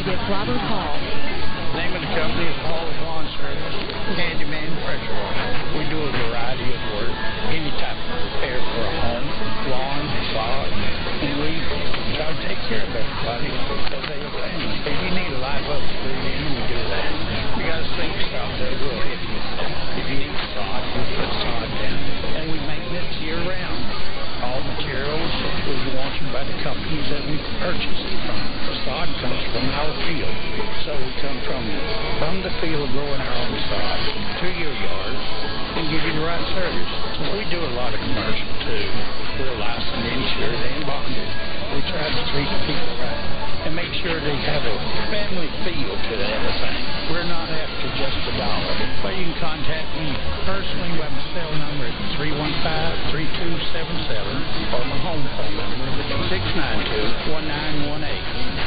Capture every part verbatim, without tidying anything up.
get Robert Hall. Name of the company is Hall's Lawn Service, Handyman Pressure Washer. We do a variety of work, any type of repair for a home, lawn, sod, and we try to take care of everybody because they are family. If you need a live oak screwed in, we do that. You got a sink shop there, we'll hit you. If you need sod, we put sod down. And we make this year round. All materials we want you by the companies that we purchase it from. The sod comes from our field. So we come from from the field growing our own sod to your yard and give you the right service. So we do a lot of commercial too. We're licensed, insured, and bonded. We try to treat people right and make sure they have a family feel to everything. We're not after just a dollar. But you can contact me personally by my cell number at three one five, three two seven seven or my home phone number at six nine two, one nine one eight.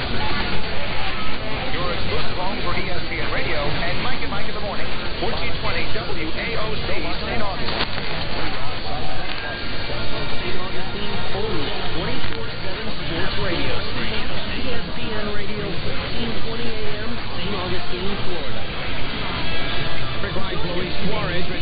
Your exclusive home for E S P N Radio and Mike and Mike in the Morning, fourteen twenty W A O C, Saint Augustine. Saint Augustine, only twenty-four seven Sports Radio. E S P N Radio, fourteen twenty A M, Saint Augustine, Florida. By Luis Suarez.